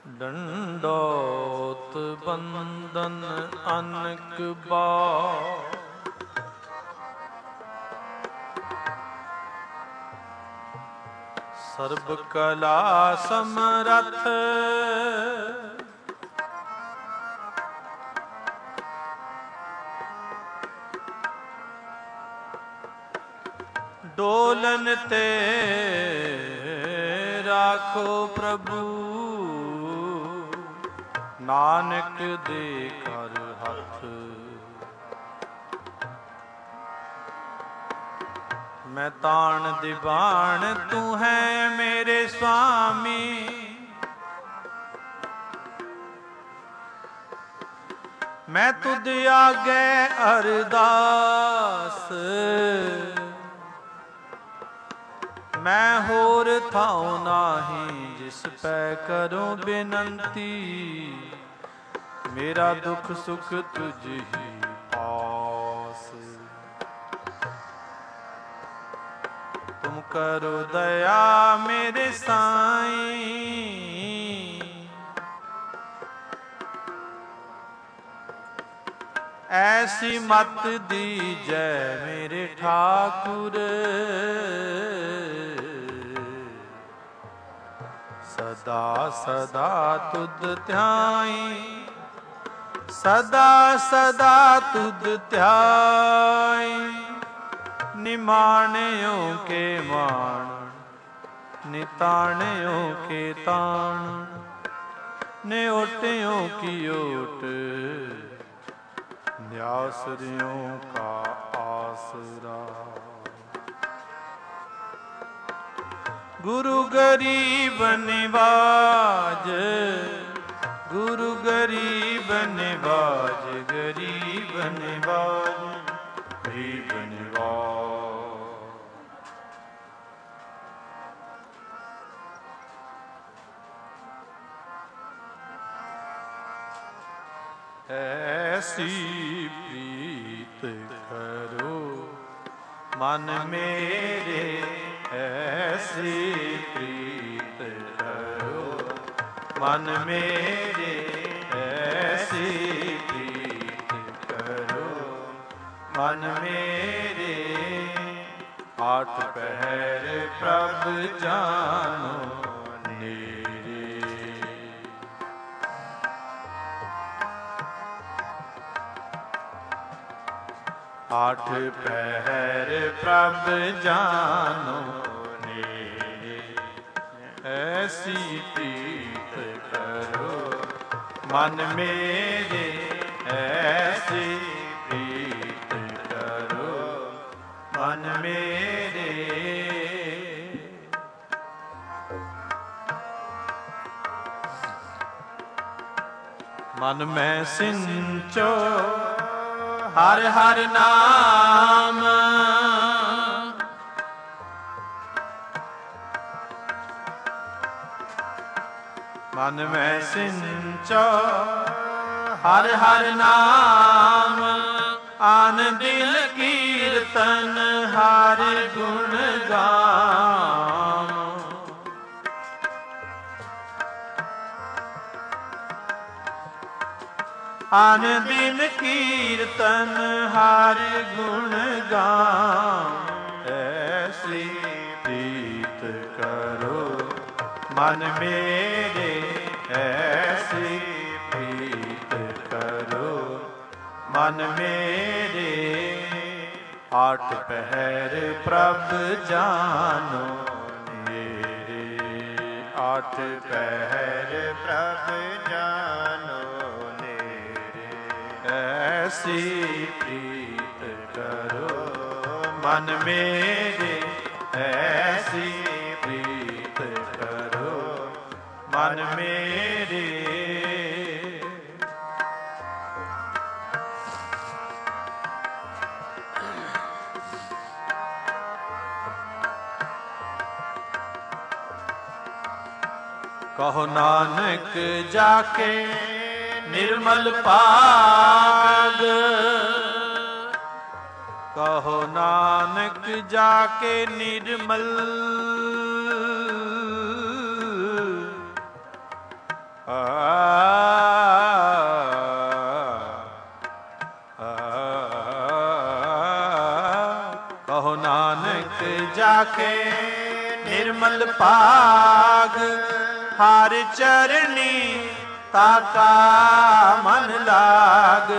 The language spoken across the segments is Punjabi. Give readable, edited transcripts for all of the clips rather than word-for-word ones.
ਡੰਡੋਤ ਬੰਦਨ ਅਨਕ ਬਾ, ਸਰਬ ਕਲਾ ਸਮਰੱਥ ਡੋਲਨ ਤੇ ਰਾਖੋ ਪ੍ਰਭੂ, ਨਾਨਕ ਦੇ ਕਰ ਹੱਥ। ਮੈਂ ਤਾਣ ਦੀਵਾਨ ਤੂੰ ਹੈ ਮੇਰੇ ਸੁਆਮੀ, ਮੈਂ ਤੁਧ ਆਗੇ ਅਰਦਾਸ, ਮੈਂ ਹੋਰ ਥਾਉ ਨਾਹੀ ਜਿਸ ਪੈ ਕਰੋ ਬੇਨੰਤੀ, ਮੇਰਾ ਦੁੱਖ ਸੁਖ ਤੁਝ ਹੀ ਪਾਸ। ਤੁਮ ਕਰੋ ਦਇਆ ਮੇਰੇ ਸਾਈਂ, ਐਸੀ ਮਤ ਦੀਜੈ ਮੇਰੇ ਠਾਕੁਰ, ਸਦਾ ਸਦਾ ਤੁਧ ਧਿਆਈ, ਸਦਾ ਸਦਾ ਤੁਧ ਧਿਆਈ। ਨਿਮਾਣਿਓ ਕੇ ਮਾਣ, ਨਿਤਾਣਿਓ ਕੇ ਤਾਣ, ਨਿਓਟਿਓ ਕੀ ਓਟ, ਨਿਆਸਰਿਓ ਕਾ ਆਸਰਾ। ਗੁਰੂ ਗਰੀਬ ਨਿਵਾਜ, ਗੁਰੂ ਗਰੀਬ ਨਿਵਾਜ, ਗਰੀਬ ਨਿਵਾਜ, ਗਰੀਬ ਨਿਵਾਜ। ਐਸੀ ਪ੍ਰੀਤ ਕਰੋ ਮਨ ਮੇਰੇ, ਐਸੀ ਪ੍ਰੀਤ ਕਰੋ ਮਨ ਮੇਰੇ, ਐਸੀ ਪ੍ਰੀਤ ਕਰੋ ਮਨ ਮੇਰੇ। ਆਠ ਪਹਿਰ ਪ੍ਰਭ ਜਾਨੋ ਨੇਰੇ, ਆਠ ਪਹਿਰ ਪ੍ਰਭ ਜਾਨੋ ਨੇਰੇ। ਐਸੀ ਪ੍ਰੀਤ ਕਰੋ ਮਨ ਮੇਰੇ, ਐਸੀ ਪ੍ਰੀਤ ਕਰੋ ਮਨ ਮੇਰੇ। ਮਨ ਮੈਂ ਸਿੰਚੋ ਹਰ ਹਰ ਨਾਮ, ਮਨ ਮੈਂ ਸਿੰਚੋ ਹਰ ਹਰ ਨਾਮ। ਆਨ ਦਿਲ ਕੀਰਤਨ ਹਰ ਗੁਣ ਗਾਮ, ਆਨ ਦਿਨ ਕੀਰਤਨ ਹਰ ਗੁਣ ਗਾਮ। ਐਸੀ ਪ੍ਰੀਤ ਕਰੋ ਮਨ ਮੇਰੇ, ਐਸੀ ਪ੍ਰੀਤ ਕਰੋ ਮਨ ਮੇਰੇ। ਆਠ ਪਹਿਰ ਪ੍ਰਭ ਜਾਨੋ ਮੇਰੇ, ਆਠ ਪਹਿਰ ਪ੍ਰਭ ਜਾਨੋ ਮੇਰੇ। ਐਸੀ ਪ੍ਰੀਤ ਕਰੋ ਮਨ ਮੇਰੇ, ਐਸੀ ਪ੍ਰੀਤ ਕਰੋ ਮਨ ਮੇਰੇ। ਕਹੋ ਨਾਨਕ ਜਾਕੇ ਨਿਰਮਲ ਭਾਗ, ਕਹੋ ਨਾਨਕ ਜਾਕੇ ਨਿਰਮਲ ਰਾਖੇ ਨਿਰਮਲ ਭਾਗ, ਹਰ ਚਰਨੀ ਤਾਕਾ ਮਨ ਲਾਗ।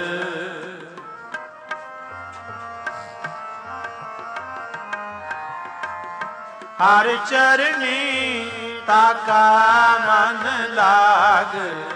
ਹਰ ਚਰਨੀ ਤਾਕਾ ਮਨ ਲਾਗ,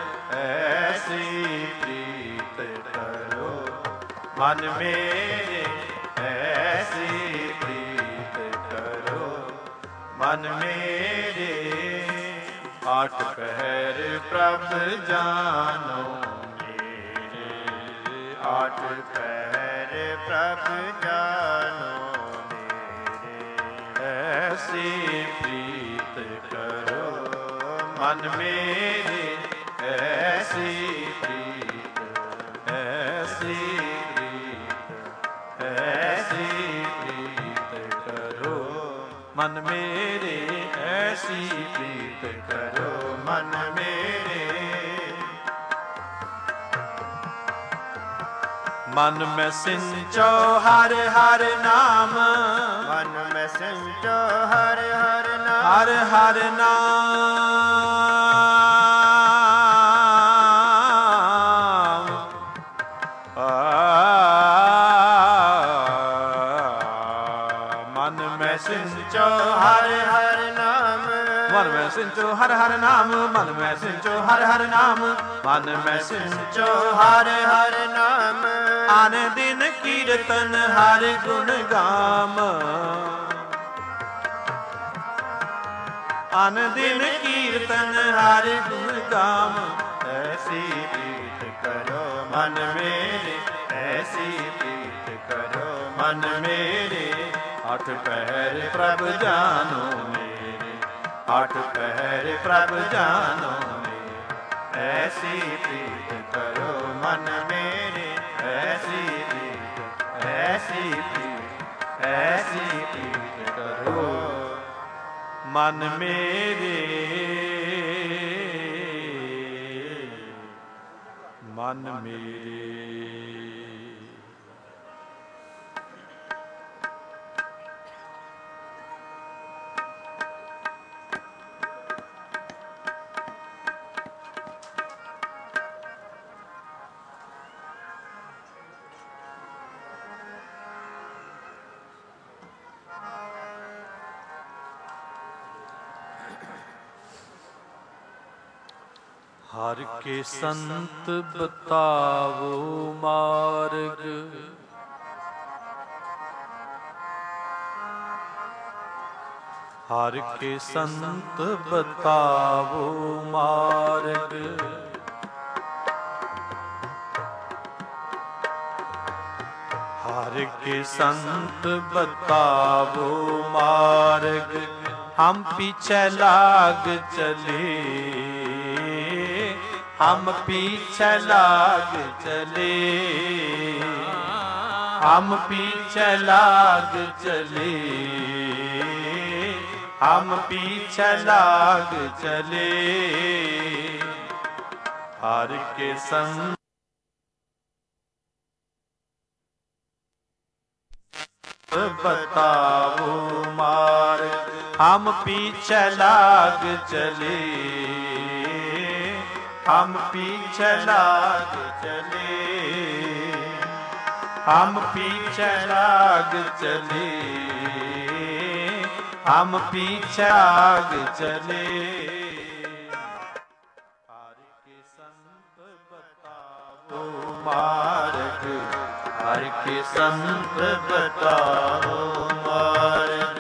ਐਸੀ ਪ੍ਰੀਤ ਕਰੋ ਮਨ ਮੇਰੇ, ਐਸੀ ਪ੍ਰੀਤ ਕਰੋ ਮਨ ਮੇਰੇ। ਆਠ ਪਹਿਰ ਪ੍ਰਭ ਜਾਨੋ ਮੇਰੇ, ਆਠ ਪਹਿਰ ਪ੍ਰਭ ਜਾਨੋ ਮੇਰੇ। ਐਸੀ ਪ੍ਰੀਤ ਕਰੋ ਮਨ ਮੇਰੇ, ਐਸੀ ਪ੍ਰੀਤ, ਐਸੀ ਪ੍ਰੀਤ, ਐਸੀ ਪ੍ਰੀਤ ਕਰੋ ਮਨ ਮੇਰੇ, ਐਸੀ ਪ੍ਰੀਤ ਕਰੋ ਮਨ ਮੇਰੇ। ਮਨ ਮੈਂ ਸਿੰਚੋ ਹਰ ਹਰ ਨਾਮ, ਮਨ ਮੈਂ ਸਿੰਚੋ ਹਰ ਹਰ ਨਾਮ, ਹਰ ਹਰ ਨਾਮ। ਮਨ ਮੈਂ ਸਿੰਚੋ ਹਰ ਹਰ ਨਾਮ, ਮਨ ਮੈਂ ਸਿੰਚੋ ਹਰ ਹਰ ਨਾਮ, ਮਨ ਮੈਂ ਸਿੰਚੋ ਹਰ ਹਰ ਨਾਮ, ਮਨ ਮੈਂ ਸਿੰਚੋ ਹਰ ਹਰ ਨਾਮ। ਆਨ ਦਿਨ ਕੀਰਤਨ ਹਰ ਗੁਣ ਗਾਮ, ਆਨ ਦਿਨ ਕੀਰਤਨ ਹਰ ਗੁਣ ਗਾਮ। ਐਸੀ ਪ੍ਰੀਤ ਕਰੋ ਮਨ ਮੇਰੇ, ਐਸੀ ਪ੍ਰੀਤ ਕਰੋ ਮਨ ਮੇਰੇ। ਅੱਠ ਪਹਿਰ ਪ੍ਰਭ ਜਾਨੋ ਮੇਰੇ, ਅੱਠ ਪਹਿਰ ਪ੍ਰਭ ਜਾਨੋ ਮੇਰੇ। ਐਸੀ ਪ੍ਰੀਤ ਕਰੋ ਮਨ ਮੇਰੇ, ਐਸੀ ਪ੍ਰੀਤ, ਐਸੀ ਪ੍ਰੀਤ, ਐਸੀ ਪ੍ਰੀਤ ਕਰੋ ਮਨ ਮੇਰੇ, ਮਨ ਮੇਰੇ। ਹਰ ਕੇ ਸੰਤ ਬਤਾਵੋ ਮਾਰਗ, ਹਰ ਕੇ ਸੰਤ ਬਤਾਵੋ ਮਾਰਗ। ਹਰ ਕੇ ਸੰਤ ਬਤਾਵੋ ਮਾਰਗ, ਹਮ ਪੀਛੇ ਲਾਗ ਚਲੇ, हम पीछे लाग चले, हम पीछे लाग चले, हम पीछे लाग चले। हर के संग बताओ मार्ग, हम पीछे लाग चले, हम पीछे लाग चले, हम पीछे लाग चले, हम पीछे लाग चले। हर के संत बताओ मार्ग, हर के संत बताओ मार्ग।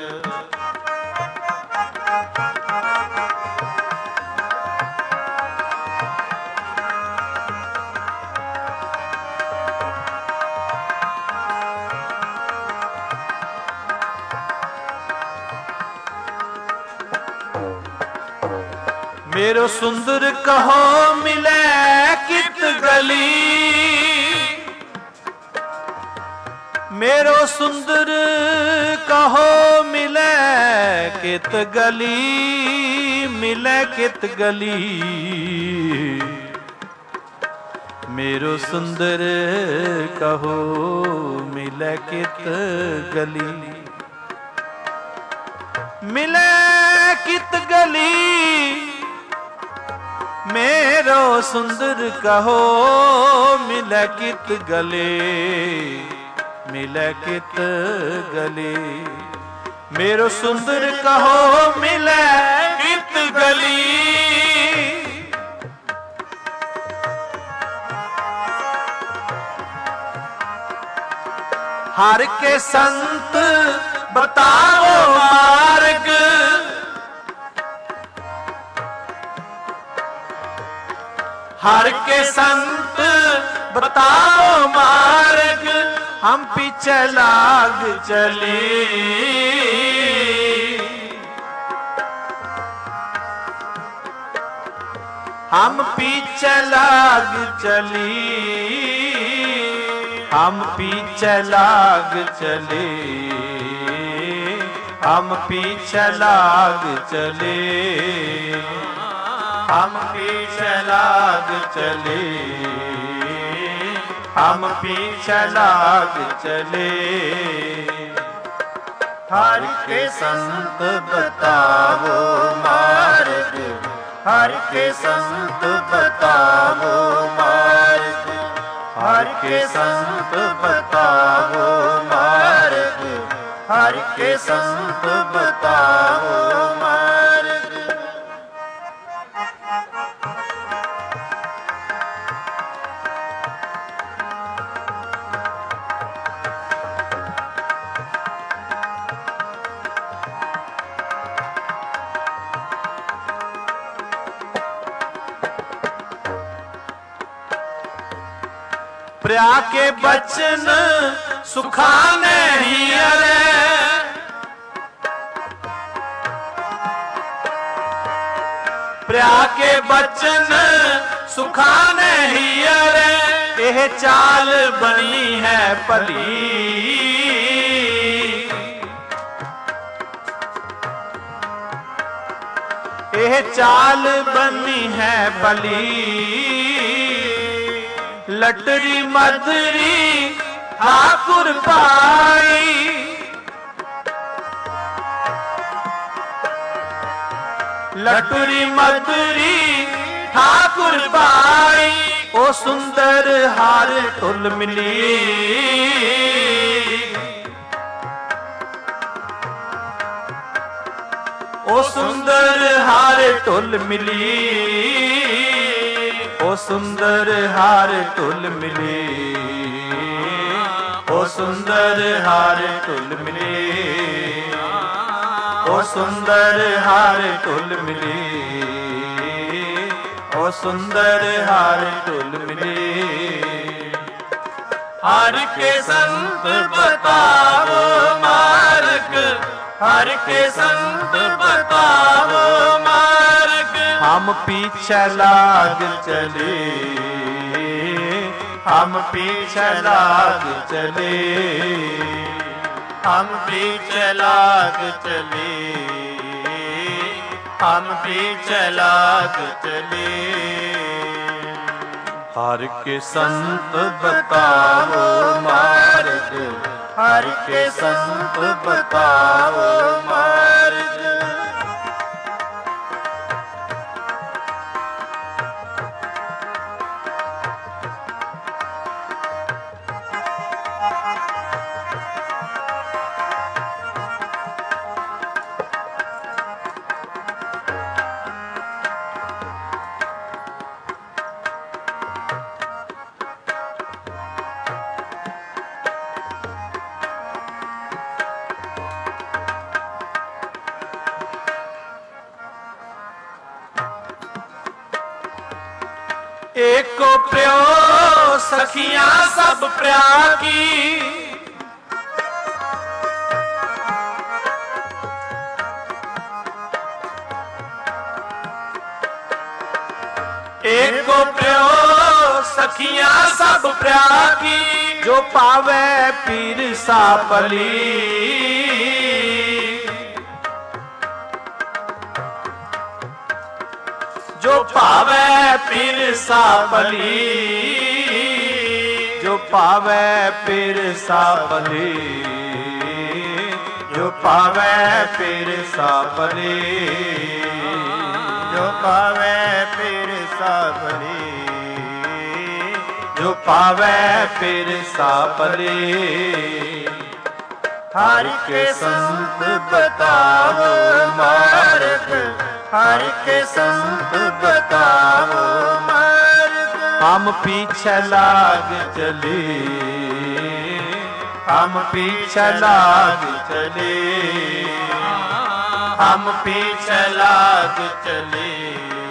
मेरो सुंदर कहो मिले कित गली, मेरो सुंदर कहो मिले कित गली, मिले कित गली। मेरो सुंदर कहो मिले कित गली। मिले कित गली मेरो सुंदर कहो, मिले कित गले, मिले कित गले, मेरो सुंदर कहो, मिले कित गली। हर के संत बताओ मार्ग, हर के संत बताओ मार्ग, हम पीछे लाग चले, हम पीछे लाग चली, हम पीछे लाग चले, हम पीछे लाग चले, हम पीछे लाग चले, हम पीछे लाग चले। हर के संत बताओ मार्ग, हर के संत बताओ मार्ग, हर के संत बताओ मार्ग, हर के संत बताओ मार्ग। प्रिया के बचन सुखाने ही अरे, प्रिया के बचन सुखाने ही अरे, यह चाल बनी है भली, यह चाल बनी है भली। लटरी मदरी ठाकुर पाई, लटरी मदरी ठाकुर पाई, ओ सुंदर हार टुल मिली, ओ सुंदर हार टुल मिली, ओ सुंदर हार टुल मिली, ओ सुंदर हार टुल मिली, ओ सुंदर हार टुल मिली, ओ सुंदर हार टुल मिली। हर के संत बताओ मार्ग, हर के संत बताओ मार्ग, हम पीछे लाग चले, हम पीछे लाग चले, हम पीछे लाग चले, हम पीछे लाग चले। हर के संत बताओ मार्ग, हर के संत बताओ मार्ग। एको प्रियो सखियां सब प्रिया की, एको प्रियो सखियां सब प्रिया की, जो पावे पीर सापली, जो पावे पीर सापली, जो पावे पीर सापली, ਜੋ ਪਾਵੈ ਫਿਰ ਸਾਪਲੇ, ਜੋ ਪਾਵੈ ਫਿਰ ਸਾਪਲੇ, ਜੋ ਪਾਵੈ ਫਿਰ ਸਾਪਲੇ। ਹਰਿ ਕੇ ਸੰਤ ਬਤਾਵੋ ਮਾਰਗ, ਹਰਿ ਕੇ ਸੰਤ ਬਤਾਵੋ ਮਾਰਗ। ਹਮ ਪੀਛੇ ਲਾਗ ਚਲੇ, ਹਮ ਪੀਛੇ ਲਾਗ ਚਲੇ, ਹਮ ਪੀਛੇ ਲਾਗ ਚਲੇ,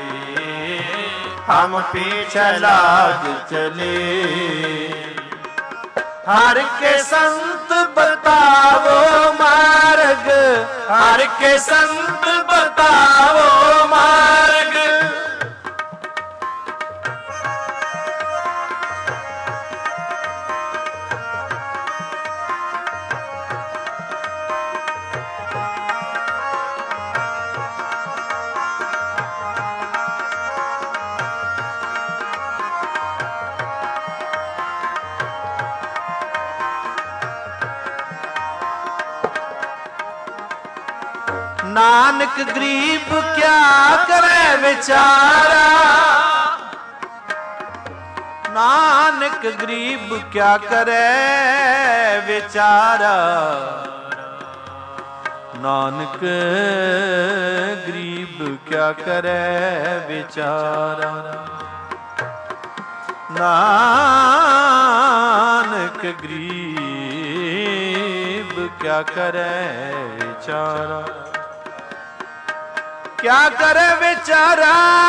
ਹਮ ਪੀਛੇ ਲਾਗ ਚਲੇ। ਹਰ ਕੇ ਸੰਤ ਬਤਾਵੋ ਮਾਰਗ, ਹਰ ਕੇ ਸੰਤ ਬਤਾਵੋ ਮਾਰਗ। ਨਾਨਕ ਗਰੀਬ ਕਿਆ ਕਰੇ ਵਿਚਾਰਾ, ਨਾਨਕ ਗਰੀਬ ਕਿਆ ਕਰੇ ਵਿਚਾਰਾ, ਨਾਨਕ ਗਰੀਬ ਕਿਆ ਕਰੇ ਵਿਚਾਰਾ, ਨਾਨਕ ਗਰੀਬ ਕਿਆ ਕਰੇ ਵਿਚਾਰਾ। क्या करे बेचारा,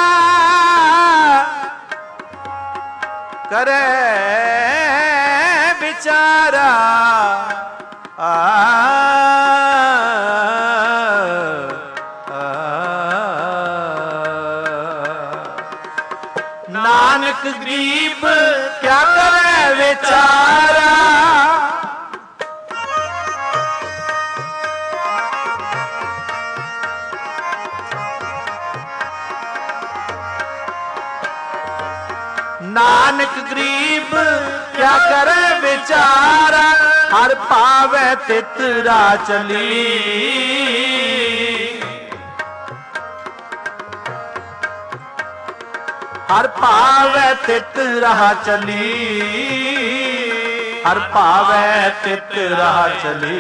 करे बेचारा, नानक गरीब क्या करे बेचारा। नानक गरीब क्या करे बेचारा, हर पावे तितरा चली, हर पावे तितरा चली, हर पावे तितरा चली,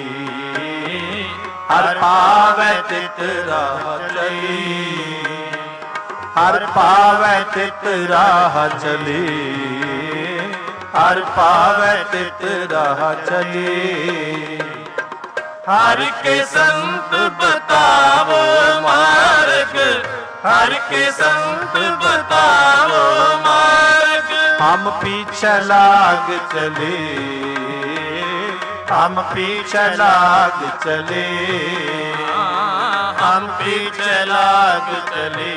हर पावे तितरा चली, हर पावै तित राह चली, हर पावै तित राह चली। हर के संत बतावो मार्ग, हर के संत बतावो मार्ग। हम पीछे लाग चले, हम पीछे लाग चले, हम पीछे लाग चले,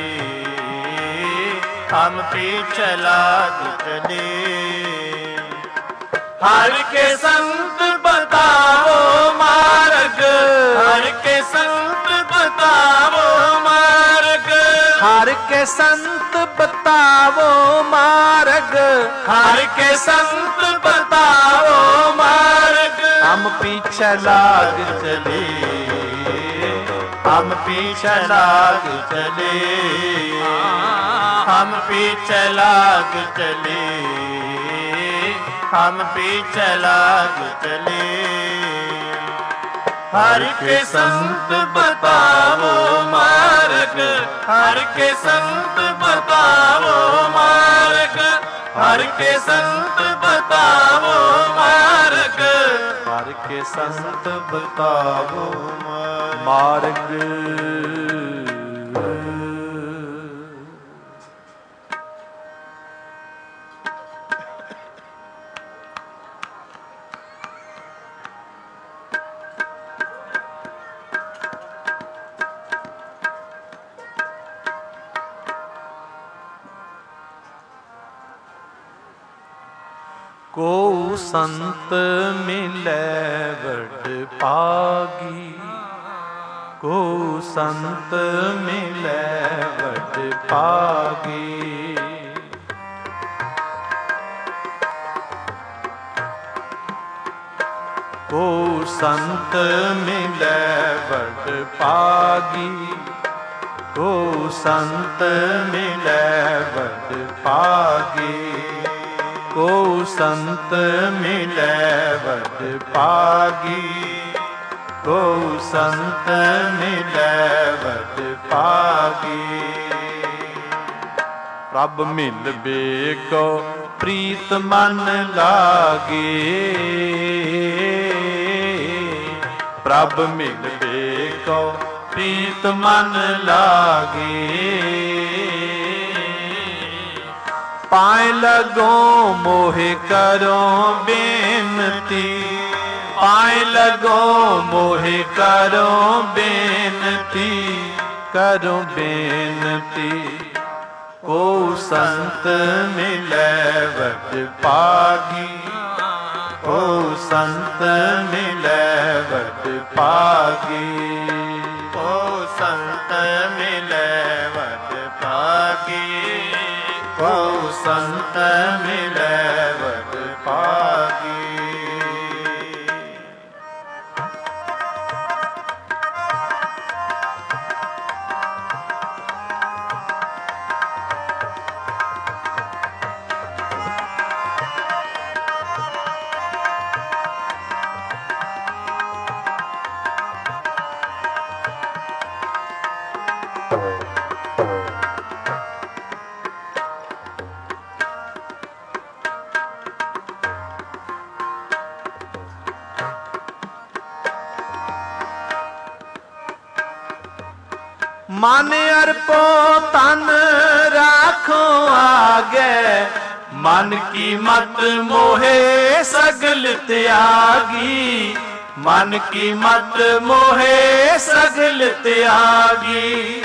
हम पीछे लाग चले। हर के संत बतावो मार्ग, हर के संत बतावो मार्ग, हर के संत बतावो मार्ग, हर के संत बतावो मार्ग। हम पीछे लाग चले, हम पीछे लाग चले, हम पीछे लाग चले, हम पीछे लाग चले। हर के संत बतावो मार्ग, हर के संत बतावो मार्ग, हर के संत बतावो मार्ग, हर के संत बतावो मार्ग। को संत मिले वड पागी, को संत मिले वड पागी। को ਸੰਤ ਮਿਲੈ ਵਡ ਭਾਗੀ, ਕੋ ਸੰਤ ਮਿਲੈ ਵਡ ਭਾਗੀ, ਕੋ ਸੰਤ ਮਿਲੈ ਵਡ ਭਾਗੀ, ਕੋ ਸੰਤ ਮਿਲੈ ਵਡ ਭਾਗੀ। ਪ੍ਰਭ ਮਿਲ ਬੇਕੋ ਪ੍ਰੀਤ ਮਨ ਲਾਗੇ, ਪ੍ਰਭ ਮਿਲ ਬੇਕੋ ਪ੍ਰੀਤ ਮਨ ਲਾਗੇ, ਪਾਏ ਲਗੋ ਮੋਹਿ ਕਰੋ ਬੇਨਤੀ, ਪਾਏ ਲਗੋ ਮੋਹਿ ਕਰੋ ਬੇਨਤੀ, ਕਰੋ ਬੇਨਤੀ, ਕੋ ਸੰਤ ਮਿਲੈ ਵਡ ਭਾਗੀ, ਕੋ ਸੰਤ ਮਿਲੈ ਵਡ ਭਾਗੀ, ਕੋ ਸੰਤ ਮਿਲੈ ਵਡ ਭਾਗੀ, ਕੋ ਸੰਤ ਮਿਲੈ ਵਡ ਭਾਗੀ। ਮਨ ਅਰਪੋ ਤਨ ਰਾਖੋ ਆਗੇ, ਮਨ ਕੀ ਮਤ ਮੋਹੇ ਸਗਲ ਤਿਆਗੀ, ਮਨ ਕੀ ਮਤ ਮੋਹੇ ਸਗਲ ਤਿਆਗੀ।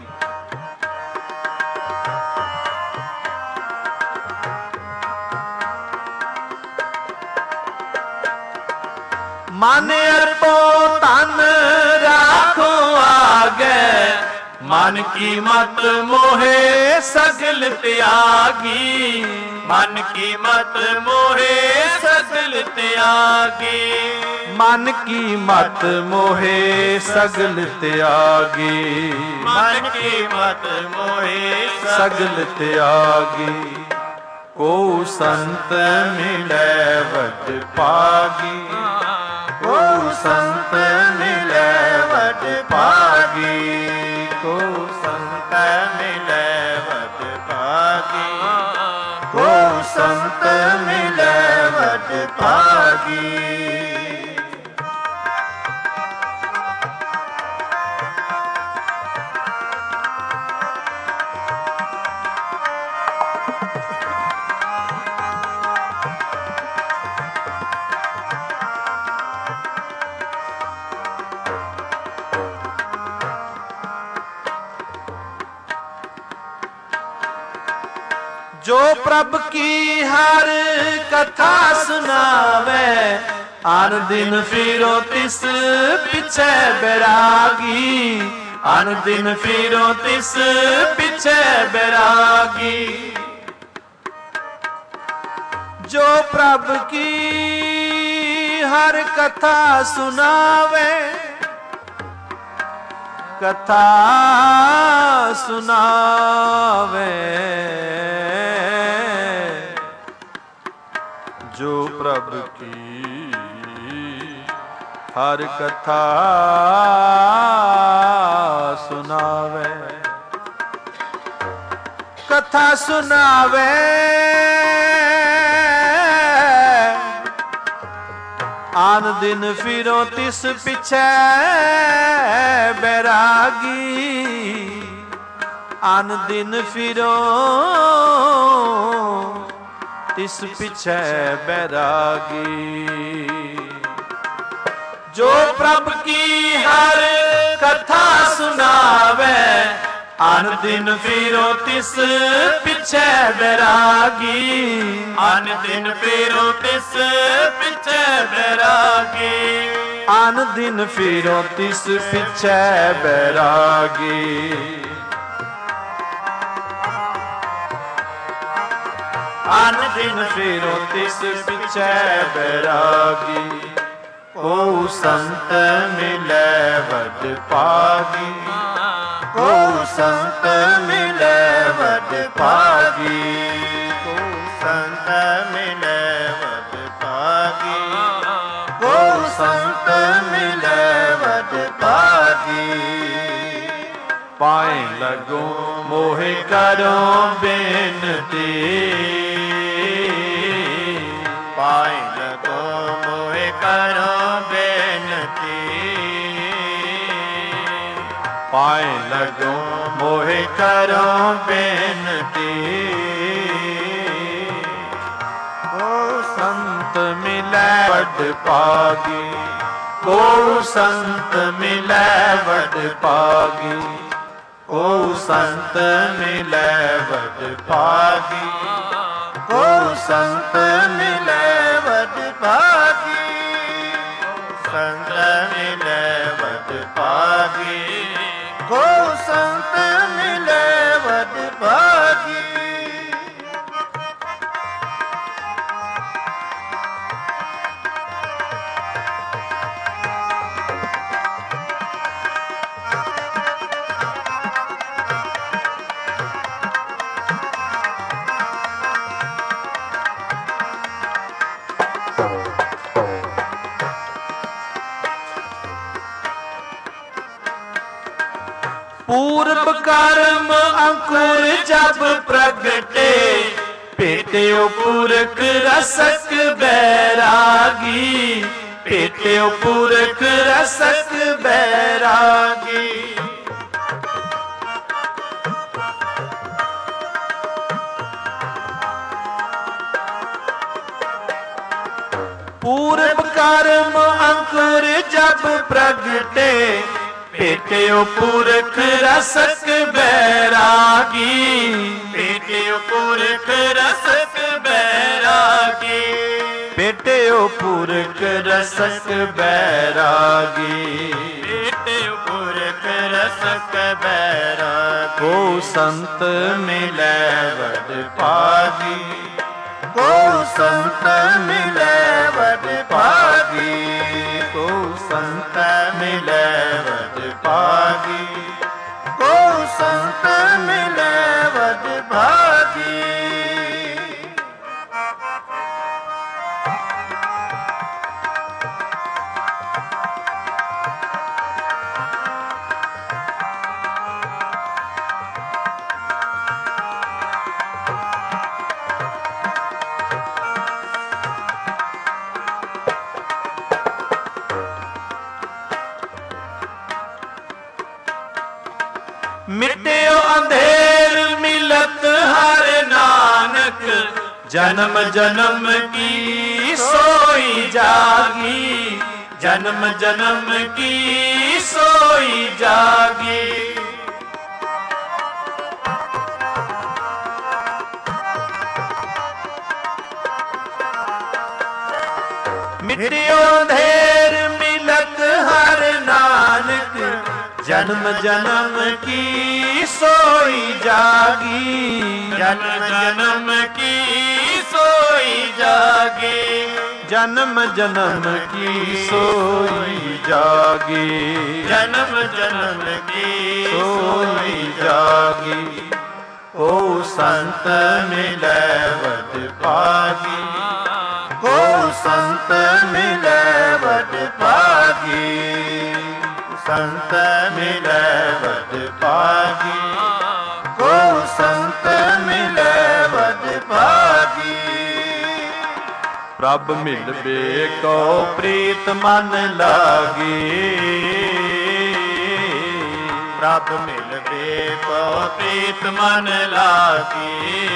ਮਨ ਅਰਪੋ ਤਨ ਰਾਖੋ ਆਗੇ, ਮਨ ਕੀ ਮਤ ਮੋਹੇ ਸਗਲ ਤਿਆਗੀ, ਮਨ ਕੀ ਮਤ ਮੋਹੇ ਸਗਲ ਤਿਆਗੀ, ਮਨ ਕੀ ਮਤ ਮੋਹੇ ਸਗਲ ਤਿਆਗੀ, ਮਨ ਕੀ ਮਤ ਮੋਹੇ ਸਗਲ ਤਿਆਗੀ। ਕੋ ਸੰਤ ਮਿਲੈ ਵਡ ਭਾਗੀ, ਕੋ ਸੰਤ ਮਿਲੈ ਵਡ ਭਾਗੀ, ਕੋ ਸੰਤ ਮਿਲੈ ਵਡ ਭਾਗੀ, ਕੋ ਸੰਤ ਮਿਲੈ ਵਡ ਭਾਗੀ। ਜੋ ਪ੍ਰਭ ਕੀ ਹਰ ਕਥਾ ਸੁਨਾਵੇ, ਅਨ ਦਿਨ ਫਿਰੋ ਤਿਸ ਪਿਛੇ ਬੈਰਾਗੀ, ਅਨ ਦਿਨ ਫਿਰੋ ਤਿਸ ਪਿਛੇ ਬੈਰਾਗੀ। ਜੋ ਪ੍ਰਭ ਕੀ ਹਰ ਕਥਾ ਸੁਨਾਵੇ, ਕਥਾ ਸੁਨਾਵੇ, ਜੋ ਪ੍ਰਭ ਕੀ ਹਰ ਕਥਾ ਸੁਨਾਵੇ, ਕਥਾ ਸੁਨਾਵੇ, ਆਨ ਦਿਨ ਫਿਰੋ ਤਿਸ ਪਿਛੇ ਬੈਰਾਗੀ, ਆਨ ਦਿਨ ਫਿਰੋ ਤਿਸ ਪਿਛੇ ਬੈਰਾਗੀ। ਜੋ ਪ੍ਰਭ ਕੀ ਹਰ ਕਥਾ ਸੁਨਾਵੇ, ਅਨ ਦਿਨ ਫਿਰੋ ਤਿਸ ਪਿਛੇ ਬੈਰਾਗੀ, ਅਨ ਦਿਨ ਫਿਰੋ ਤਿਸ ਪਿਛੇ ਬੈਰਾਗੀ, ਅਨ ਦਿਨ ਫਿਰੋ ਤਿਸ ਪਿਛੇ ਬੈਰਾਗੀ। ਅਨ ਦਿਨ ਫਿਰੋ ਤਿਸ ਪਿਛੇ ਬੈਰਾਗੀ। ਕੋ ਸੰਤ ਮਿਲੈ ਵਡ ਭਾਗੀ, ਕੋ ਸੰਤ ਮਿਲੈ ਵਡ ਭਾਗੀ, ਕੋ ਸੰਤ ਮਿਲੈ ਵਡ ਭਾਗੀ, ਕੋ ਸੰਤ ਮਿਲੈ ਵਡ ਭਾਗੀ। ਪਾਏ ਲਗੋ ਮੋਹਿ ਕਰੋ ਬੇਨਤੀ, ਪਾਏ ਲਗੋ ਮੋਹਿ ਕਰੋ ਬੇਨਤੀ, ਪਾਏ ਲਗੋ ਮੋਹਿ ਕਰੋ ਬੇਨਤੀ। ਕੋ ਸੰਤ ਮਿਲੈ ਵਡ ਭਾਗੀ, ਕੋ ਸੰਤ ਮਿਲੈ ਵਡ ਭਾਗੀ, ਕੋ ਸੰਤ ਮਿਲੈ ਵਡ ਭਾਗੀ, ਕੋ ਸੰਤ ਮਿਲੈ ਵਡ ਭਾਗੀ, ਸੰਤ ਮਿਲੈ ਵਡ ਭਾਗੀ, ਕੋ ਸੰਤ ਮਿਲੈ ਵਡ ਭਾਗੀ। ਪੂਰਬ ਕਰਮ ਅੰਕੁਰ ਜਬ ਪ੍ਰਗਟੇ, ਭੇਟਿਓ ਪੁਰਖ ਰਸਕ ਬੈਰਾਗੀ, ਭੇਟਿਓ ਪੁਰਖ ਰਸਕ ਬੈਰਾਗੀ। ਪੂਰਬ ਕਰਮ ਅੰਕੁਰ ਜਬ ਪ੍ਰਗਟੇ, ਭੇਟਿਓ ਪੁਰਖ ਰਸਕ ਬੈਰਾਗੀ, ਭੇਟਿਓ ਪੁਰਖ ਰਸਕ ਬੈਰਾਗੀ, ਭੇਟਿਓ ਪੁਰਖ ਰਸਕ ਬੈਰਾਗੀ। ਭੇਟਿਓ ਪੁਰਖ ਰਸਕ ਬੈਰਾਗੀ, ਕੋ ਸੰਤ ਮਿਲੈ ਵਡ ਭਾਗੀ, ਕੋ ਸੰਤ ਮਿਲੈ ਵਡ ਭਾਗੀ, ਕੋ ਸੰਤ ਮਿਲੈ ਵਡ ਭਾਗੀ, ਕੋ ਸੰਤ ਮਿਲੈ ਵਡ ਭਾਗੀ। ਮਿਟਿਓ ਅੰਧੇਰ ਮਿਲਤ ਹਰ ਨਾਨਕ, ਜਨਮ ਜਨਮ ਕੀ ਸੋਈ ਜਾਗੀ, ਜਨਮ ਜਨਮ ਕੀ ਸੋਈ ਜਾਗੀ। ਮਿਟਿਓ ਅੰਧੇਰ ਮਿਲਤ ਹਰ ਨਾਨਕ, ਜਨਮ ਜਨਮ ਕੀ ਸੋਈ ਜਾਗੀ, ਜਨਮ ਜਨਮ ਕੀ ਸੋਈ ਜਾਗੀ, ਜਨਮ ਜਨਮ ਕੀ ਸੋਈ ਜਾਗੀ, ਜਨਮ ਜਨਮ ਕੀ ਸੋਈ ਜਾਗੀ। ਕੋ ਸੰਤ ਮਿਲੈ ਵਡ ਭਾਗੀ, ਕੋ ਸੰਤ ਮਿਲੈ ਵਡ ਭਾਗੀ, ਸੰਤ ਮਿਲੈ ਵਡ ਭਾਗੀ, ਕੋ ਸੰਤ ਮਿਲੈ ਵਡ ਭਾਗੀ। ਪ੍ਰਭ ਮਿਲਵੇ ਕੋ ਪ੍ਰੀਤ ਮਨ ਲਾਗੀ, ਪ੍ਰਭ ਮਿਲਵੇ ਕੋ ਪ੍ਰੀਤ ਮਨ ਲਾਗੀ,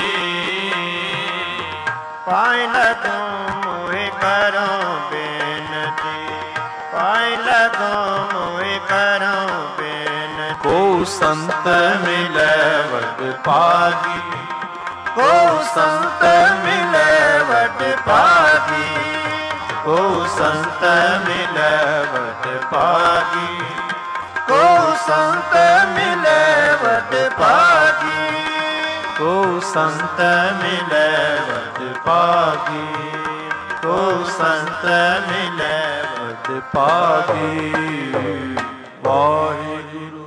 ਪਾਇ ਲਗੋ ਮੋਹਿ ਕਰੋ ਬੇਨਤੀ, ਪਾਇ ਲਗੋ ਮੋਹਿ ਕਰੋ ਬੇਨਤੀ। ਕੋ ਸੰਤ ਮਿਲੈ ਵਡ ਭਾਗੀ, ਕੋ ਸੰਤ ਮਿਲੈ ਵਡ ਭਾਗੀ, ਕੋ ਸੰਤ ਮਿਲੈ ਵਡ ਭਾਗੀ, ਕੋ ਸੰਤ ਮਿਲੈ ਵਡ ਭਾਗੀ, ਕੋ ਸੰਤ ਮਿਲੈ ਵਡ ਭਾਗੀ, ਕੋ ਸੰਤ ਮਿਲੈ ਵਡ ਤੇ ਭਾਗੀ ਵਾਹਿਗੁਰੂ।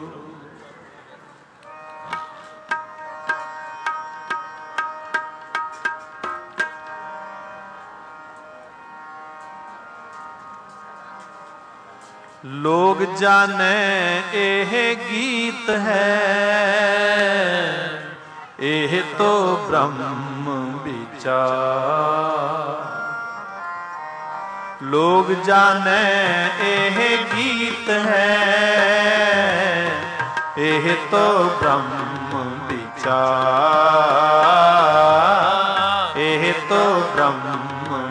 ਲੋਗ ਜਾਣੇ ਇਹ ਗੀਤ ਹੈ, ਇਹ ਤੋ ਬ੍ਰਹਮ ਵਿਚਾਰ। ਲੋਗ ਜਾਣੇ ਇਹ ਗੀਤ ਹੈ, ਇਹ ਤੋ ਬ੍ਰਹਮ ਵਿਚਾਰ, ਇਹ ਤੋ ਬ੍ਰਹਮ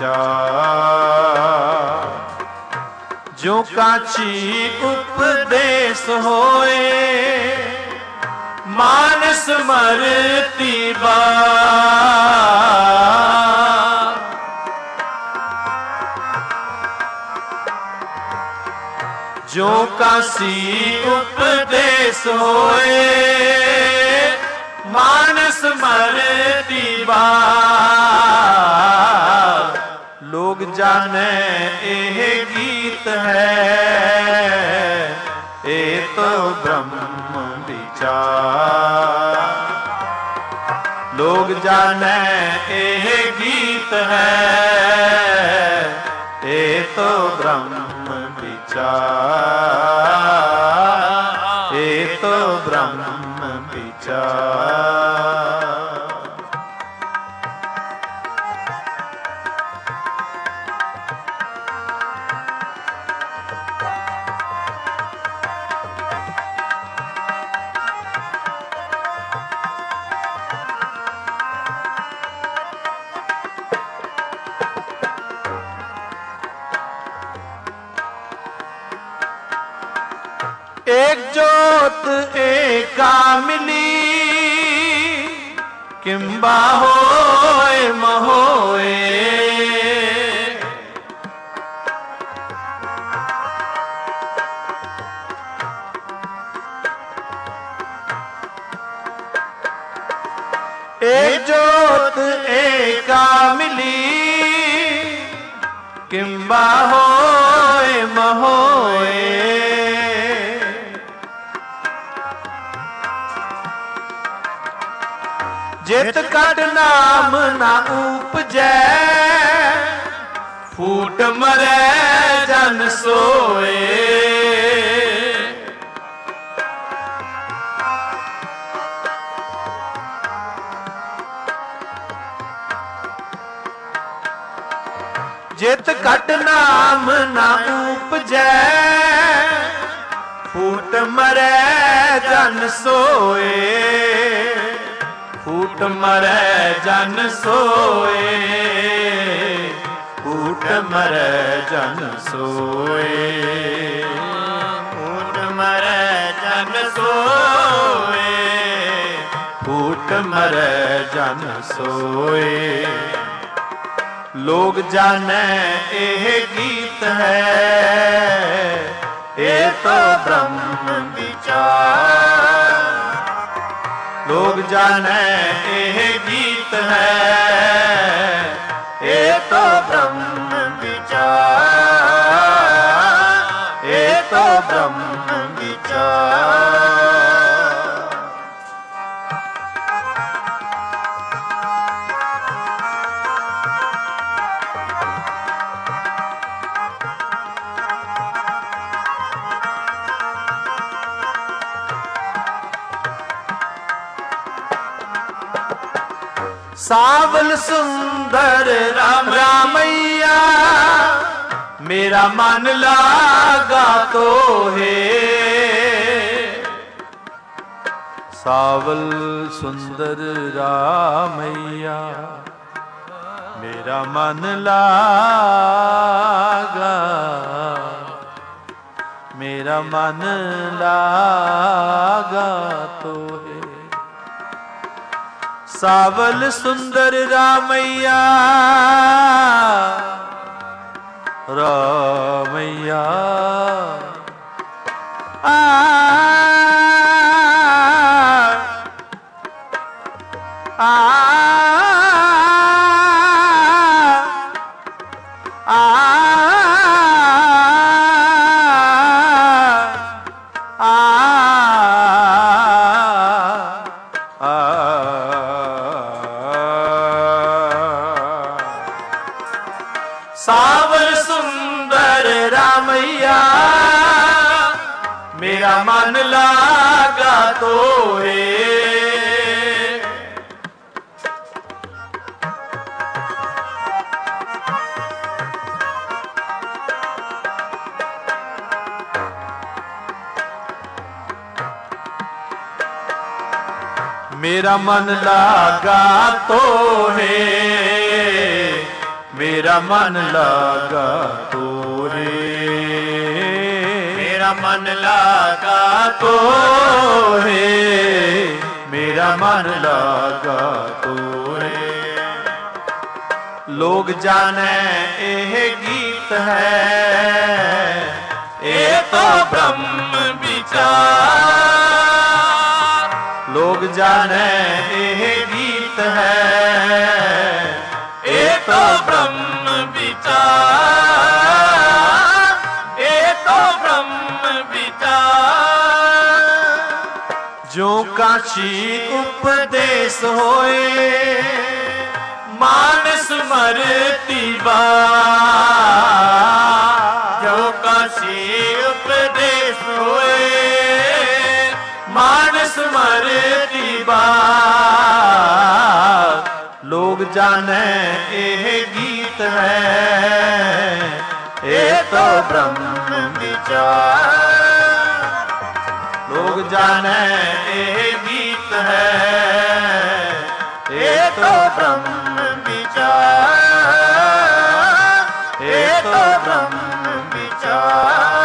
ਵਿਚਾਰ। ਜੋ ਕਾਛੀ ਉਪਦੇਸ ਹੋਏ, ਮਾਨਸ ਮਰਤੀ ਬਾਰ। ਜੋ ਕਾਛੀ ਉਪਦੇਸ ਹੋਏ, ਮਾਨਸ ਮਰਤੀ ਬਾਰ। ਲੋਗ ਜਾਣੇ ਇਹ ਗੀਤ ਹੈ, ਇਹ ਤੋ ਬ੍ਰਹਮ ਵਿਚਾਰ। ਲੋਗ ਜਾਣੇ ਇਹ ਗੀਤ ਹੈ, ਇਹ ਤੋ ਬ੍ਰਹਮ ਵਿਚਾਰ, ਇਹ ਤੋ ਬ੍ਰਹਮ ਵਿਚਾਰ। एक जोत एका मिली, किंबा होए महोए। एक जोत एका मिली, किंबा होए महोए। जित कट नाम ना उपजै, फूट मरै जन सोए। जित कट नाम ना उपजै, फूट मरै जन सोए। फूट मरै जन सोए, फूट मरै जन सोए। फूट मरै जन सोए, फूट मरै जन सोए। लोग जाने यह गीत है, ये तो ब्रह्म विचार। लोग जाने यह गीत है, ये तो ब्रह्म विचार, ये तो ब्रह्म विचार। सावल सुंदर राम रामैया, मेरा मन लागा तो है। सावल सुंदर रामैया, मेरा मन लागा, मेरा मन लागा तो है। सावल सुंदर रामैया, रामैया आ आ आ मैया मेरा मन लागा तोरे। मेरा मन लागा तो है, मेरा मन लागा तो रे, मेरा मन लागा तो है, मेरा मन लागा तो रे। लोग जाने यह गीत है, ये तो ब्रह्म विचार। लोग जाने यह गीत है, ये तो ब्रह्म विचार, ये तो ब्रह्म विचार। जो काशी उपदेश होए मानस मरती बार। जो काशी उपदेश होए मानस मरती बार। लोग जाने यह गीत है, ये तो ब्रह्म विचार। लोग जाने यह गीत है, ये तो ब्रह्म विचार, ये तो ब्रह्म विचार।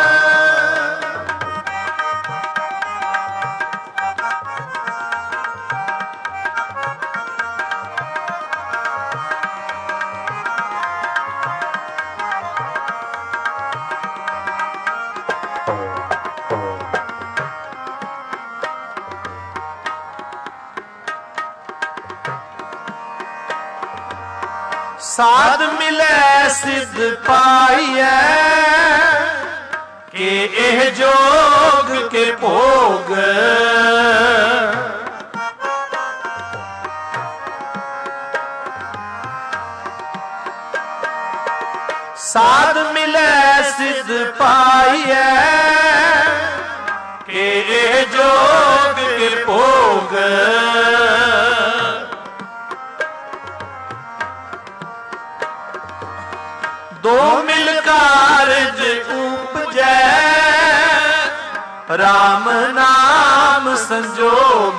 साध मिले सिद्ध पाइए कि एह जोग के भोग। साध मिले सिद्ध पाइए कि एह जोग के भोग। दो मिल कारज उपजै राम नाम संजोग।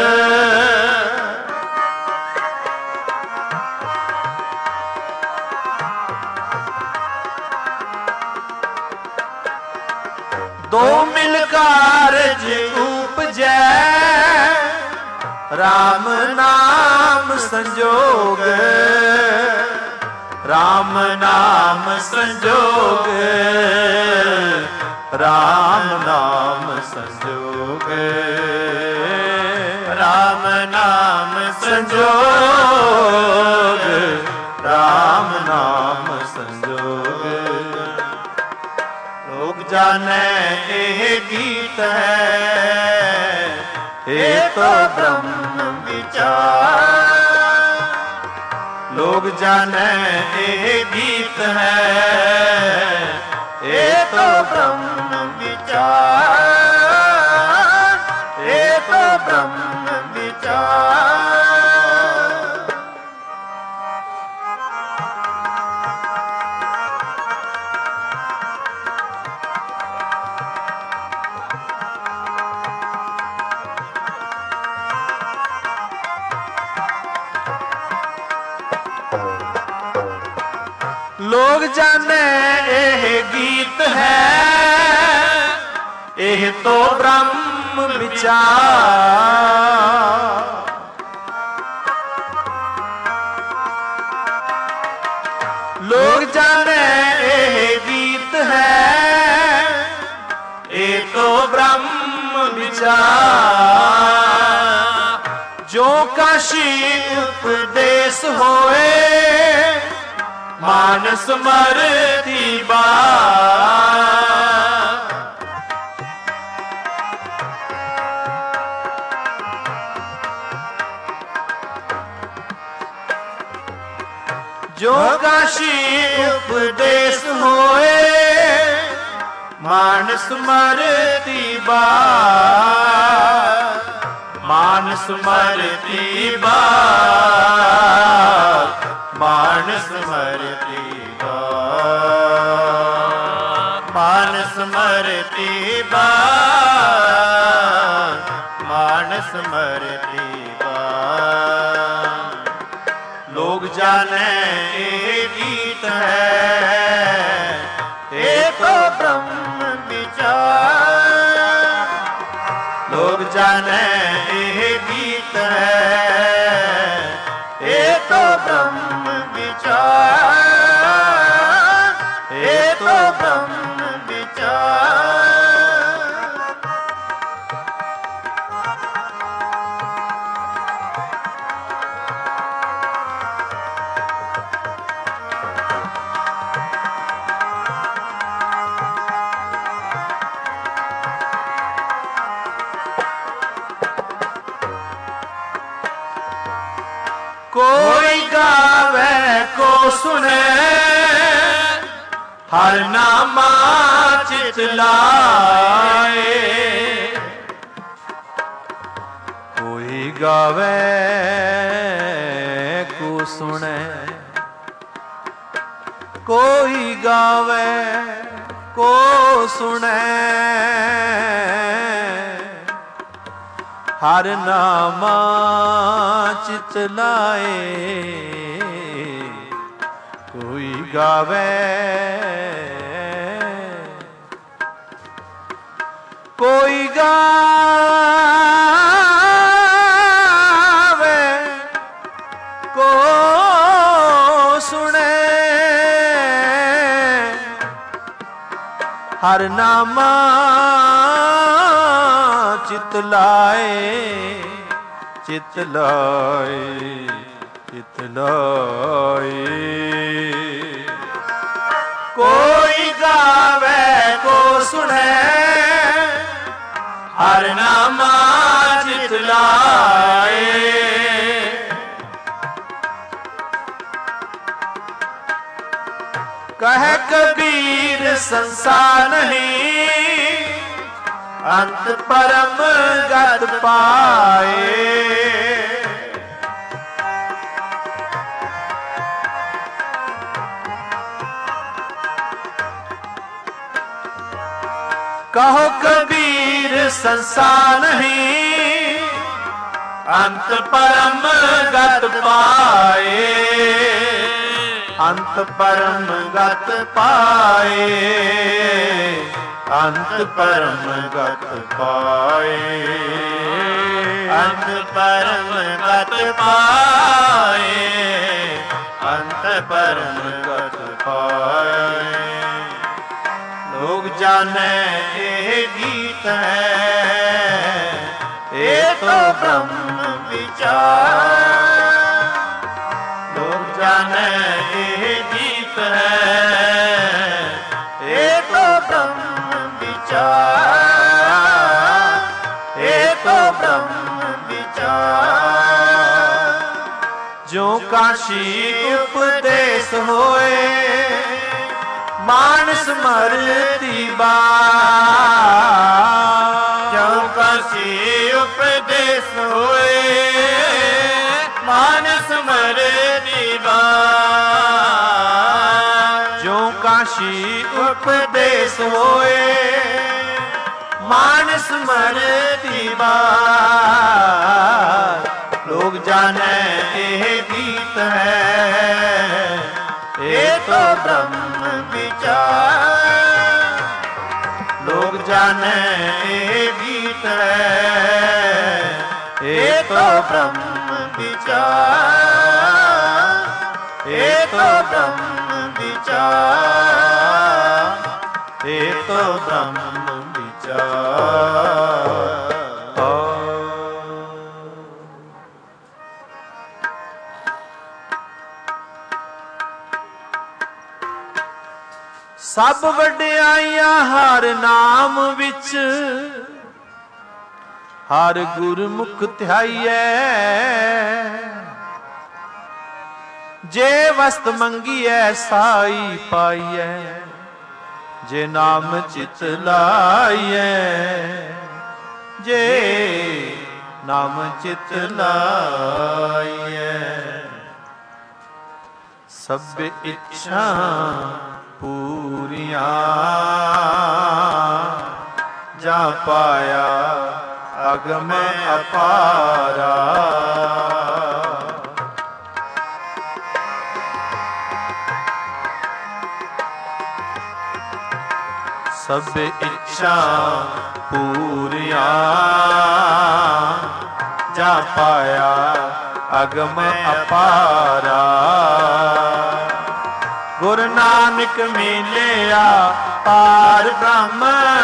दो मिल कारज उपजै राम नाम संजोग। राम नाम संजोग, राम नाम संजोग, राम नाम संजोग, राम नाम संजोग। लोग जाने यह गीत है, ये तो ब्रह्म विचार। लोग जाने यह गीत है, ये तो ब्रह्म विचार, ये तो ब्रह्म विचार। लोग जाने यह गीत है, यह तो ब्रह्म विचार। लोग जाने यह गीत है, ये तो ब्रह्म विचार। जो काशी उपदेश होए मानस मरती बार। जो काशी उपदेश होए ਮਾਨਸ ਮਰਤੀ ਬਾਤ, ਮਾਨਸ ਮਰਤੀ ਬਾਤ, ਮਾਨਸ ਮਰਤੀ ਬਾਤ, ਮਾਨਸ ਮਰਤੀ ਬਾਤ, ਮਾਨਸ ਮਰਤੀ ਬਾਤ। ਲੋਗ ਜਾਣੇ ਇਹ ਗੀਤ ਹੈ, ਇਹ ਤੋ ਬ੍ਰਹਮ ਵਿਚਾਰ। ਲੋਗ ਜਾਣੇ ਇਹ ਗੀਤ ਹੈ, ਇਹ ਤੋ ਬ੍ਰਹਮ ਵਿਚਾਰ, ਇਹ ਤੋ ਬ੍ਰਹਮ ਵਿਚਾਰ। कोई गावे को सुने, हर नामा चित लाए। कोई गावे को सुने, कोई गावे को सुने, हर नामा चित लाए। कोई गावे, कोई गावे को सुने, हर नामा चित लाए, चित लाए, चित लाए। कोई गावे को सुने, हर नामा चित लाए। कहे कबीर संसार नहीं, अंत परम गत पाए। कहो कबीर संसार नहीं, अंत परम गत पाए। अंत परम गत पाए, अंत परम गत पाए। अंत परम गत पाए, अंत परम गत पाए। लोग जाने ये गीत है, ये तो ब्रह्म विचार। लोग जाने ये गीत है, ये तो ब्रह्म विचार, ये तो ब्रह्म विचार। जो काशी उपदेश होए, मानस मरती बात। जो काशी उपदेश होए, मानस मरती बात। जो काशी उपदेश होए, मानस मरती बात। लोग जाने ये गीत है, ये तो ब्रह्म विचार। लोग जाने ये गीत है, ये तो ब्रह्म विचार। ये तो ब्रह्म विचार, ये तो ब्रह्म विचार। सब वड्याइयां हर नाम विच, हर गुरमुख ध्याइए। जे वस्त मंगीए साई पाइए। ਜੇ ਨਾਮ ਚਿਤ ਲਾਈਐ, ਜੇ ਨਾਮ ਚਿਤ ਲਾਈਐ। ਸਭ ਇੱਛਾ ਪੂਰੀਆਂ ਜਾ ਪਾਇਆ ਅਗਮ ਅਪਾਰਾ। ਸਭ ਇੱਛਾ ਪੂਰੀਆਂ ਜਾ ਪਾਇਆ ਅਗਮ ਅਪਾਰਾ। ਗੁਰੂ ਨਾਨਕ ਮਿਲਿਆ ਪਾਰ ਬ੍ਰਹਮ,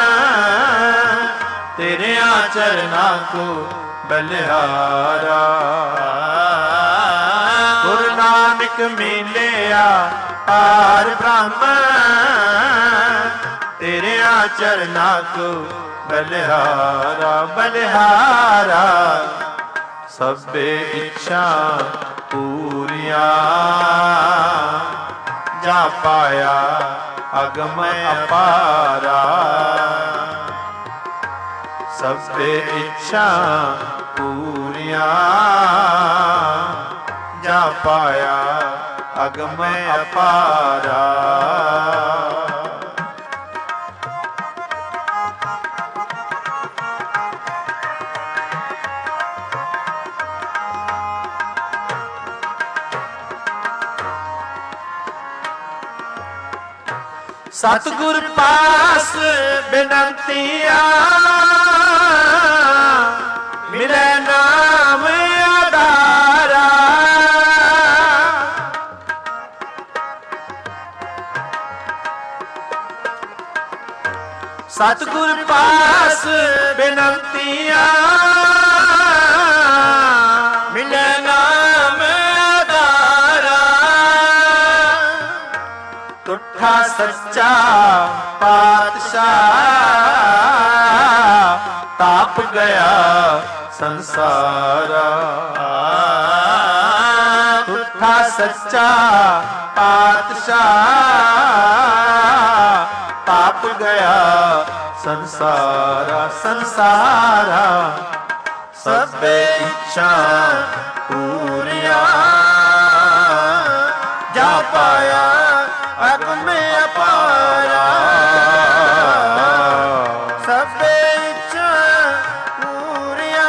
ਤੇਰਿਆਂ ਚਰਨਾਂ ਕੋ ਬਲਿਹਾਰਾ। ਗੁਰੂ ਨਾਨਕ ਮਿਲਿਆ ਪਾਰ ਬ੍ਰਹਮ, ਤੇਰਿਆਂ ਚਰਨਾਂ ਕੋ ਬਲਿਹਾਰਾ। ਬਲਿਹਾਰਾ ਸਭੇ ਇੱਛਾ ਪੂਰੀਆਂ ਜਾ ਪਾਇਆ ਅਗਮ ਅਪਾਰਾ। ਸਭੇ ਇੱਛਾ ਪੂਰੀਆਂ ਜਾ ਪਾਇਆ ਅਗਮ ਅਪਾਰਾ। ਸਤਿਗੁਰ ਪਾਸ ਬਿਨੰਤੀਆ, ਮਿਲੇ ਨਾਮ ਆਧਾਰਾ। ਸਤਿਗੁਰ ਪਾਸ ਬਿਨੰਤੀਆ, ਮਿਲੇ ਨਾਮ ਆਧਾਰਾ। ਤੁਠਾ ਸੱਚਾ ਪਾਤਸ਼ਾਹ, ਤਾਪ ਗਿਆ ਸੰਸਾਰਾ। ਤੁਠਾ ਸੱਚਾ ਪਾਤਸ਼ਾਹ, ਤਾਪ ਗਿਆ ਸੰਸਾਰਾ। ਸੰਸਾਰਾ ਸਭੇ ਇੱਛਾ ਪੂਰੀਆਂ ਜਾ ਪਾਇਆ ਅਗਮ ਅਪਾਰਾ। ਸਭੇ ਇੱਛਾ ਪੂਰੀਆਂ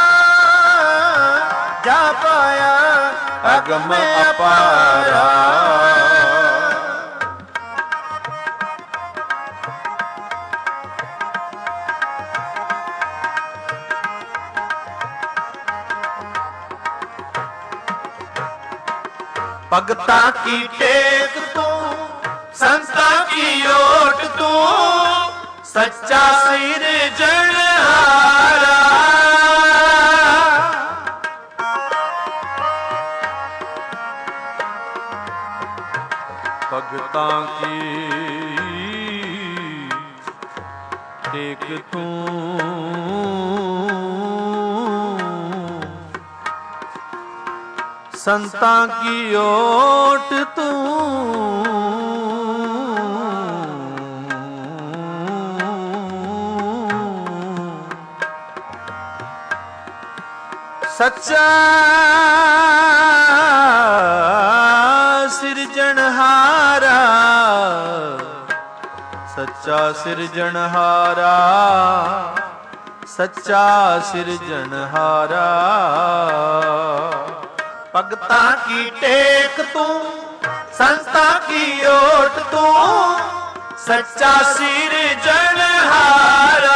ਜਾ ਪਾਇਆ ਅਗਮ ਅਪਾਰਾ। ਭਗਤਾਂ ਕੀ ਟੇਕ ਤੂੰ, ਸੰਤਾਂ ਕੀ ਓਟ ਤੂੰ, ਸੱਚਾ ਸਿਰਜਣਹਾਰਾ। ਭਗਤਾਂ ਕੀ ਟੇਕ ਤੂੰ, ਸੰਤਾਂ ਕੀ ਓਟ ਤੂੰ, ਸੱਚਾ ਸਿਰਜਣਹਾਰਾ। ਸੱਚਾ ਸਿਰਜਣਹਾਰਾ, ਸੱਚਾ ਸਿਰਜਣਹਾਰਾ। ਭਗਤਾਂ ਕੀ ਟੇਕ ਤੂੰ, ਸੰਤਾਂ ਕੀ ਓਟ ਤੂੰ, ਸੱਚਾ ਸਿਰਜਣਹਾਰਾ।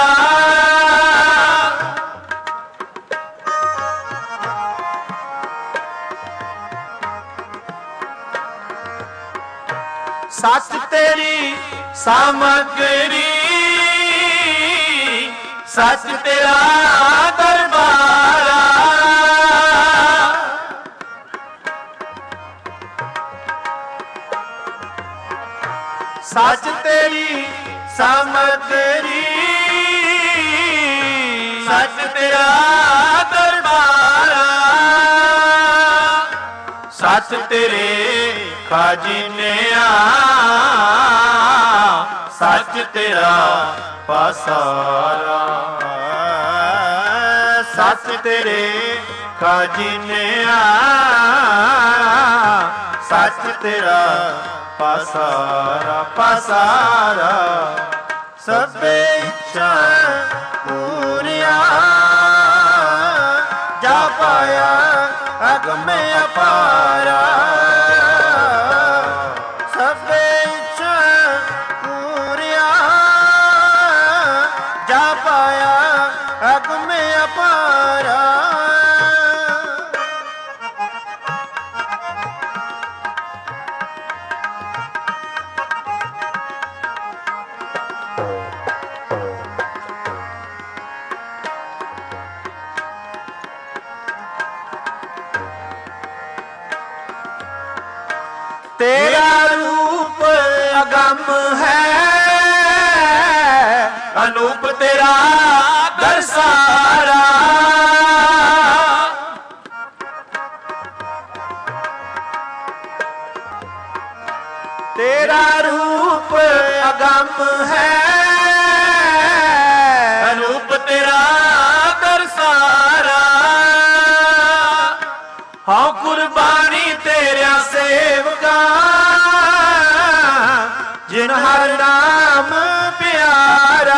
ਸੱਚ ਤੇਰੀ ਸਾਮਗਰੀ, ਸੱਚ ਤੇਰਾ ਦਰਬਾਰਾ। ਸੱਚ ਤੇਰੀ ਸਾਮਗਰੀ, ਸੱਚ ਤੇਰਾ ਦਰਬਾਰਾ। ਸੱਚ ਤੇਰੇ ਖਾਜੀਨਿਆ, ਸੱਚ ਤੇਰਾ ਪਾਸਾਰਾ। ਸੱਚ ਤੇਰੇ ਖਜ਼ਾਨਿਆਂ ਸੱਚ ਤੇਰਾ ਪਾਸਾਰਾ ਪਾਸਾਰਾ। ਸਭੇ ਇੱਛਾ ਪੂਰੀਆਂ ਜਾ ਪਾਇਆ ਅਗਮ ਅਪਾਰਾ। ਸਭੇ ਇੱਛਾ ਪੂਰੀਆਂ ਜਾ ਪਾਇਆ ਅਗਮ ਅਪਾਰਾ। तेरा रूप अगम है अनूप तेरा दरसारा। तेरा रूप अगम है अनूप तेरा दरसारा। हाँ कुर्बानी तेरा सेवका जिन हर नाम प्यारा।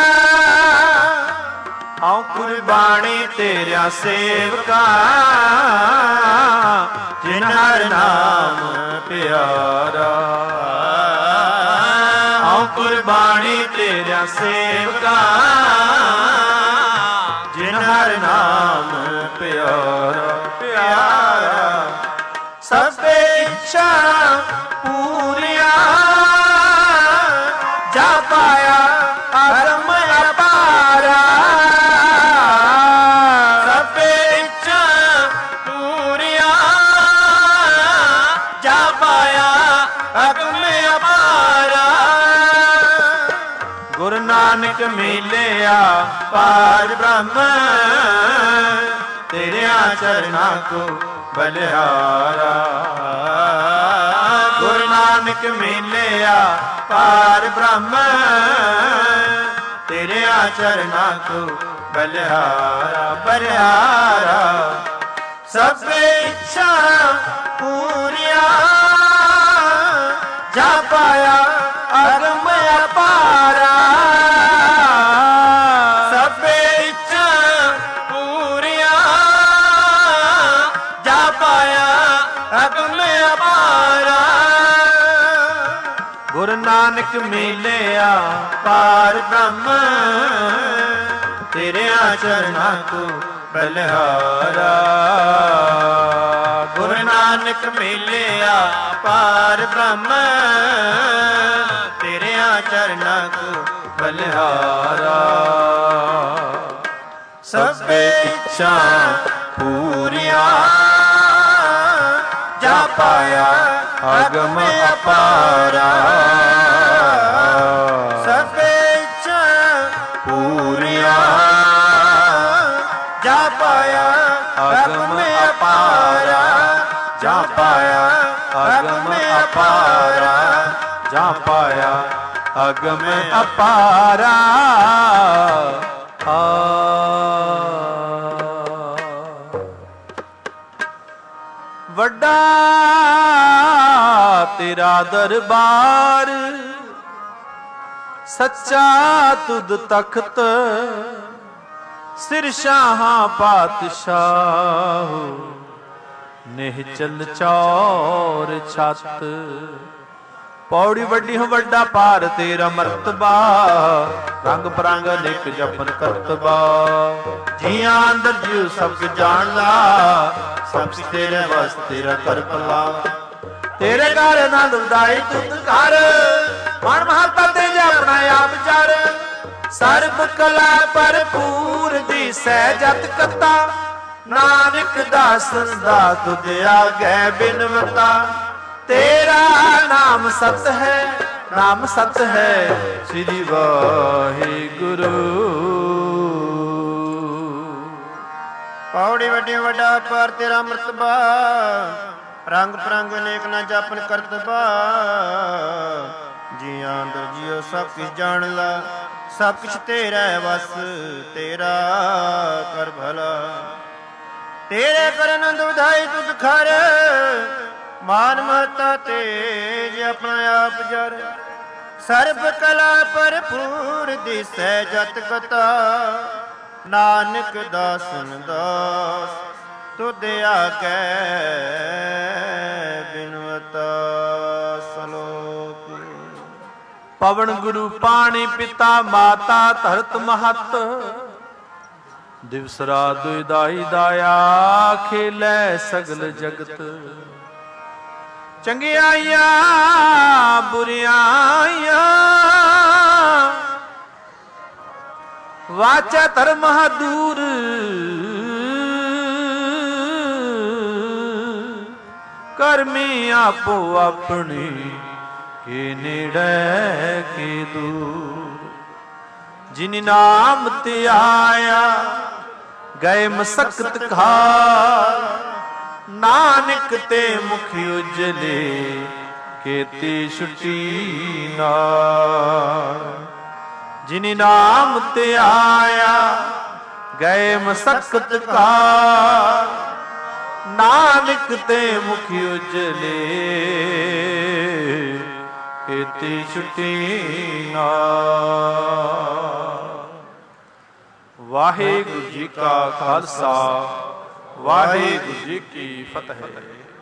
हाँ कुर्बानी तेरा सेवका जिन हर नाम प्यारा। हाँ कुर्बानी तेरा सेवका जिन हर नाम प्यारा प्यारा। सबे इच्छा पूरिया जा पाया अगम अपारा। सबे इच्छा पूरिया जा पाया अगम अपारा। गुरु नानक मिलिया पार ब्रह्म तेरिया चरना को बलिहारा। गुरु नानक मिलिया पार ब्रह्म तेरिया चरना को बलिहारा बलिहारा। सब इच्छा पूरिया जा पाया अगम अपारा। सब इच्छा पूरिया जा पाया अगम अपारा। गुरु नानक मिलिया पार ब्रह्म तेरिया चरना को बलिहारा। गुरु नानक मिलिया पार ब्रह्म तेरिया चरना को बलिहारा। सब इच्छा पूरिया जा पाया अगम अपारा। सब इच्छा पूरिया जा पाया अगम अपारा। जा पाया अगम अपारा। जा पाया अगम अपारा। वड्डा तेरा दरबार सच्चा तुद तख्त सिर शाहा पातशाह निहचल चौर छत। पौड़ी वड्डी हो वड्डा पार तेरा मर्तबा रंग बरंग अनेक जपन करतबा। जिया अंदर जीव सब जान ला सब तेरे बस तेरा कर पला। तेरे घर आनंद उदाई तुत घर मन महता तेज अपना आप चार। सर्ब कला भरपूर दी सहजत कता नानक दासन दा तुझ आगे बिनवता। तेरा नाम सत है नाम सत है श्री वाहिगुरु। पौड़ी वड्डी वड्डा पार तेरा मर्तबा रंग परंग अनेक न जापन करतबा। ਜੀਆਂ ਦਰ ਜਿਉ ਸਭ ਕਿਛ ਜਾਣ ਲਾ, ਸਭ ਕਿਛ ਤੇਰਾ ਵਸ, ਤੇਰਾ ਕਰ ਭਲਾ। ਤੇਰੇ ਕਰ ਆਨੰਦ ਵਧਾਈ ਤੁਧ ਖਰ, ਮਾਨ ਮਹਤਾ ਤੇਜ ਆਪਣਾ ਆਪ ਜਰ। ਸਰਬ ਕਲਾ ਭਰਪੂਰ ਦਿਸੈ ਜਤ ਕਤਾ, ਨਾਨਕ ਦਾਸਨ ਦਾਸ ਤੁਧ ਆਗੈ ਬਿਨਵਤਾ। ਸਲੋਕ। ਪਵਨ ਗੁਰੂ ਪਾਣੀ ਪਿਤਾ ਮਾਤਾ ਧਰਤ ਮਹਤ, ਦਿਵਸ ਰਾਤ ਦੁਇਦਾਈ ਦਾਇਆ ਖੇਲੇ ਸਗਲ ਜਗਤ। ਚੰਗਿਆਈਆਂ ਬੁਰਿਆਈਆਂ ਵਾਚਾ ਧਰਮ ਦੂਰ, ਕਰਮੀ ਆਪੋ ਆਪਣੀ ਕੇ ਨੇੜੇ ਕੇ ਦੂਰ। ਜਿਨ ਨਾਮ ਤੇ ਆਇਆ ਗਏ ਮਸਕਤ ਖਾਲ, ਨਾਨਕ ਤੇ ਮੁਖ ਉਜਲੇ ਕੀਤੀ ਛੁੱਟੀ ਨਾਲ। ਜਿਨ ਨਾਮ ਤੇ ਆਇਆ ਗਏ ਮਸਕਤ ਖਾਲ, ਨਾਨਕ ਤੇ ਮੁਖ ਉਜਲੇ ਕੀਤੀ ਛੁੱਟੀ ਨਾਲ। ਵਾਹਿਗੁਰੂ ਜੀ ਕਾ ਖਾਲਸਾ, ਵਾਹਿਗੁਰੂ ਜੀ ਕੀ ਫਤਿਹ।